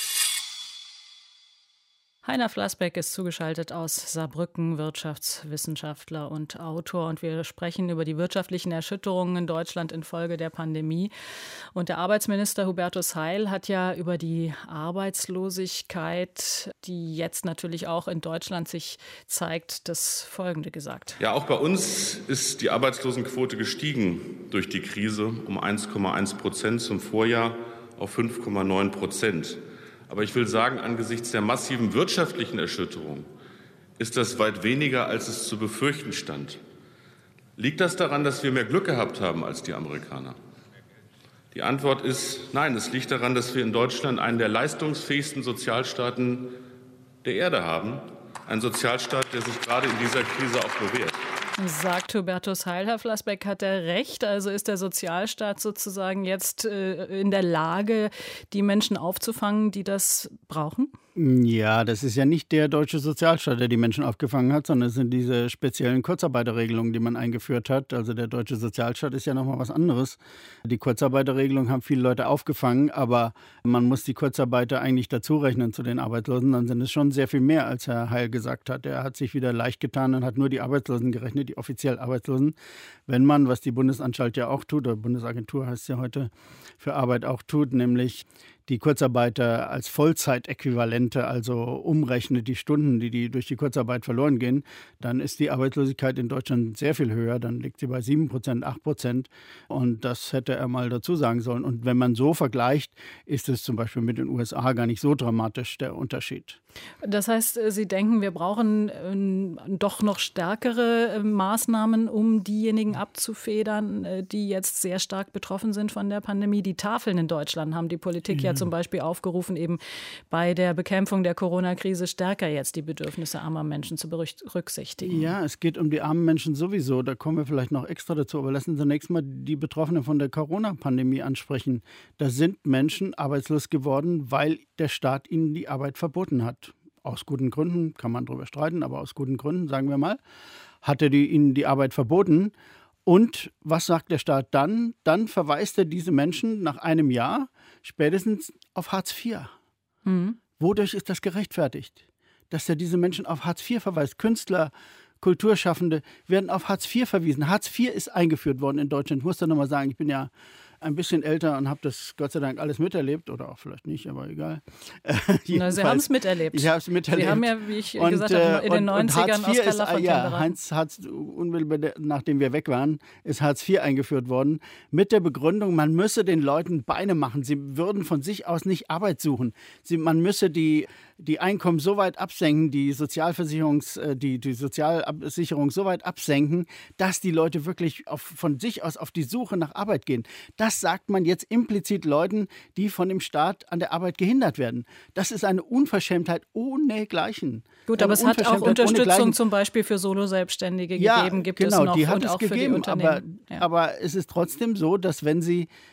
Heiner Flassbeck ist zugeschaltet aus Saarbrücken, Wirtschaftswissenschaftler und Autor. Und wir sprechen über die wirtschaftlichen Erschütterungen in Deutschland infolge der Pandemie. Und der Arbeitsminister Hubertus Heil hat ja über die Arbeitslosigkeit, die jetzt natürlich auch in Deutschland sich zeigt, das Folgende gesagt. Ja, auch bei uns ist die Arbeitslosenquote gestiegen durch die Krise um eins Komma eins Prozent zum Vorjahr auf fünf Komma neun Prozent. Aber ich will sagen, angesichts der massiven wirtschaftlichen Erschütterung ist das weit weniger, als es zu befürchten stand. Liegt das daran, dass wir mehr Glück gehabt haben als die Amerikaner? Die Antwort ist nein, es liegt daran, dass wir in Deutschland einen der leistungsfähigsten Sozialstaaten der Erde haben. Ein Sozialstaat, der sich gerade in dieser Krise auch bewährt. Sagt Hubertus Heil. Herr Flassbeck, hat er recht? Also ist der Sozialstaat sozusagen jetzt äh, in der Lage, die Menschen aufzufangen, die das brauchen? Ja, das ist ja nicht der deutsche Sozialstaat, der die Menschen aufgefangen hat, sondern es sind diese speziellen Kurzarbeiterregelungen, die man eingeführt hat. Also der deutsche Sozialstaat ist ja nochmal was anderes. Die Kurzarbeiterregelung haben viele Leute aufgefangen, aber man muss die Kurzarbeiter eigentlich dazu rechnen zu den Arbeitslosen. Dann sind es schon sehr viel mehr, als Herr Heil gesagt hat. Er hat sich wieder leicht getan und hat nur die Arbeitslosen gerechnet, die offiziell Arbeitslosen. Wenn man, was die Bundesanstalt ja auch tut, oder Bundesagentur heißt es ja heute, für Arbeit auch tut, nämlich die Kurzarbeiter als Vollzeitäquivalente, also umrechnet die Stunden, die, die durch die Kurzarbeit verloren gehen, dann ist die Arbeitslosigkeit in Deutschland sehr viel höher. Dann liegt sie bei sieben Prozent, acht Prozent. Und das hätte er mal dazu sagen sollen. Und wenn man so vergleicht, ist es zum Beispiel mit den U S A gar nicht so dramatisch, der Unterschied. Das heißt, Sie denken, wir brauchen äh, doch noch stärkere äh, Maßnahmen, um diejenigen abzufedern, äh, die jetzt sehr stark betroffen sind von der Pandemie. Die Tafeln in Deutschland haben die Politik ja, ja zum Beispiel aufgerufen, eben bei der Bekämpfung der Corona-Krise stärker jetzt die Bedürfnisse armer Menschen zu berücksichtigen. Ja, es geht um die armen Menschen sowieso. Da kommen wir vielleicht noch extra dazu. Aber lassen Sie zunächst mal die Betroffenen von der Corona-Pandemie ansprechen. Da sind Menschen arbeitslos geworden, weil der Staat ihnen die Arbeit verboten hat. Aus guten Gründen, kann man drüber streiten, aber aus guten Gründen, sagen wir mal, hat er die, ihnen die Arbeit verboten. Und was sagt der Staat dann? Dann verweist er diese Menschen nach einem Jahr spätestens auf Hartz vier. Mhm. Wodurch ist das gerechtfertigt? Dass er diese Menschen auf Hartz vier verweist. Künstler, Kulturschaffende werden auf Hartz vier verwiesen. Hartz vier ist eingeführt worden in Deutschland. Ich muss da nochmal sagen, ich bin ja ein bisschen älter und habe das Gott sei Dank alles miterlebt. Oder auch vielleicht nicht, aber egal. Na, Sie haben es miterlebt. Ich habe es miterlebt. Sie haben ja, wie ich und, gesagt habe, in den und, neunzigern Oskar Lafontaine ja, beraten. Heinz Hartz, unmittelbar nachdem wir weg waren, ist Hartz vier eingeführt worden. Mit der Begründung, man müsse den Leuten Beine machen. Sie würden von sich aus nicht Arbeit suchen. Sie, man müsse die, die Einkommen so weit absenken, die Sozialversicherungs, die, die Sozialabsicherung so weit absenken, dass die Leute wirklich auf, von sich aus auf die Suche nach Arbeit gehen. Das sagt man jetzt implizit Leuten, die von dem Staat an der Arbeit gehindert werden. Das ist eine Unverschämtheit ohnegleichen. Gut, aber es hat auch Unterstützung zum Beispiel für Solo-Selbstständige ja, gegeben, gibt genau, es noch die hat und es auch gegeben, für die Unternehmen. Aber, ja. aber es ist trotzdem so, dass wenn Sie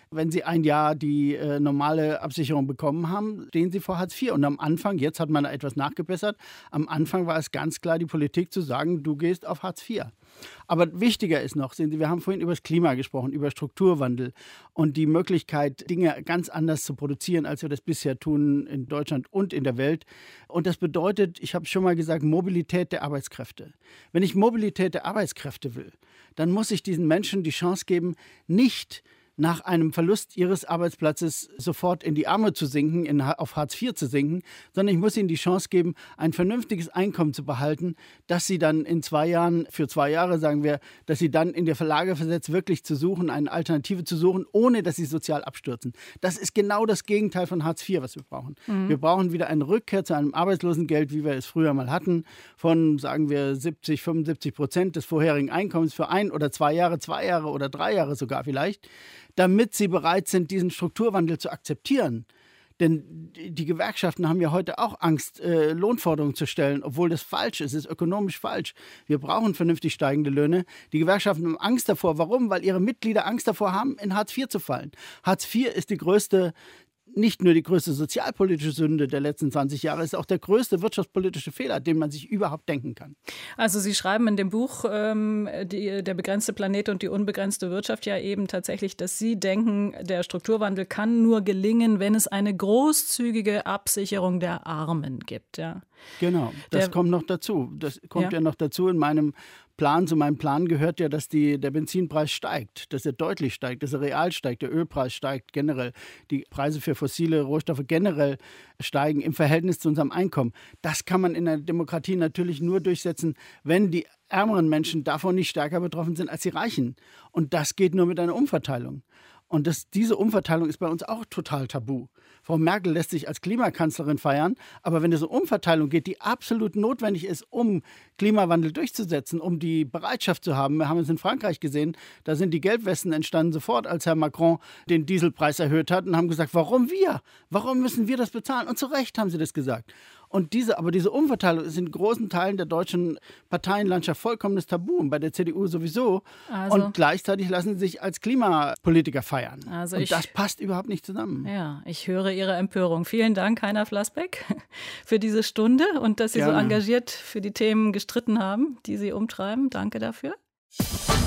Wenn Sie ein Jahr die äh, normale Absicherung bekommen haben, stehen Sie vor Hartz vier. Und am Anfang, jetzt hat man da etwas nachgebessert, am Anfang war es ganz klar die Politik zu sagen, du gehst auf Hartz vier. Aber wichtiger ist noch, sehen Sie, wir haben vorhin über das Klima gesprochen, über Strukturwandel und die Möglichkeit, Dinge ganz anders zu produzieren, als wir das bisher tun in Deutschland und in der Welt. Und das bedeutet, ich habe schon mal gesagt, Mobilität der Arbeitskräfte. Wenn ich Mobilität der Arbeitskräfte will, dann muss ich diesen Menschen die Chance geben, nicht nach einem Verlust ihres Arbeitsplatzes sofort in die Armut zu sinken, in, auf Hartz vier zu sinken, sondern ich muss ihnen die Chance geben, ein vernünftiges Einkommen zu behalten, dass sie dann in zwei Jahren, für zwei Jahre sagen wir, dass sie dann in der Lage versetzt, wirklich zu suchen, eine Alternative zu suchen, ohne dass sie sozial abstürzen. Das ist genau das Gegenteil von Hartz vier, was wir brauchen. Mhm. Wir brauchen wieder eine Rückkehr zu einem Arbeitslosengeld, wie wir es früher mal hatten, von, sagen wir, siebzig, fünfundsiebzig Prozent des vorherigen Einkommens für ein oder zwei Jahre, zwei Jahre oder drei Jahre sogar vielleicht, damit sie bereit sind, diesen Strukturwandel zu akzeptieren. Denn die Gewerkschaften haben ja heute auch Angst, äh, Lohnforderungen zu stellen, obwohl das falsch ist. Es ist ökonomisch falsch. Wir brauchen vernünftig steigende Löhne. Die Gewerkschaften haben Angst davor. Warum? Weil ihre Mitglieder Angst davor haben, in Hartz vier zu fallen. Hartz vier ist die größte, nicht nur die größte sozialpolitische Sünde der letzten zwanzig Jahre, ist auch der größte wirtschaftspolitische Fehler, den man sich überhaupt denken kann. Also Sie schreiben in dem Buch ähm, die, Der begrenzte Planet und die unbegrenzte Wirtschaft ja eben tatsächlich, dass Sie denken, der Strukturwandel kann nur gelingen, wenn es eine großzügige Absicherung der Armen gibt. Ja. Genau, das der, kommt noch dazu. Das kommt ja. ja noch dazu in meinem Plan. Zu meinem Plan gehört ja, dass die, der Benzinpreis steigt, dass er deutlich steigt, dass er real steigt, der Ölpreis steigt generell, die Preise für fossile Rohstoffe generell steigen im Verhältnis zu unserem Einkommen. Das kann man in der Demokratie natürlich nur durchsetzen, wenn die ärmeren Menschen davon nicht stärker betroffen sind als die Reichen. Und das geht nur mit einer Umverteilung. Und das, diese Umverteilung ist bei uns auch total tabu. Frau Merkel lässt sich als Klimakanzlerin feiern, aber wenn es um Umverteilung geht, die absolut notwendig ist, um Klimawandel durchzusetzen, um die Bereitschaft zu haben, wir haben es in Frankreich gesehen, da sind die Gelbwesten entstanden sofort, als Herr Macron den Dieselpreis erhöht hat und haben gesagt, warum wir? Warum müssen wir das bezahlen? Und zu Recht haben sie das gesagt. Und diese, aber diese Umverteilung ist in großen Teilen der deutschen Parteienlandschaft vollkommenes Tabu und bei der C D U sowieso. Also, und gleichzeitig lassen sie sich als Klimapolitiker feiern. Also und ich, das passt überhaupt nicht zusammen. Ja, ich höre Ihre Empörung. Vielen Dank, Heiner Flassbeck, für diese Stunde und dass Sie Gerne. so engagiert für die Themen gestritten haben, die Sie umtreiben. Danke dafür.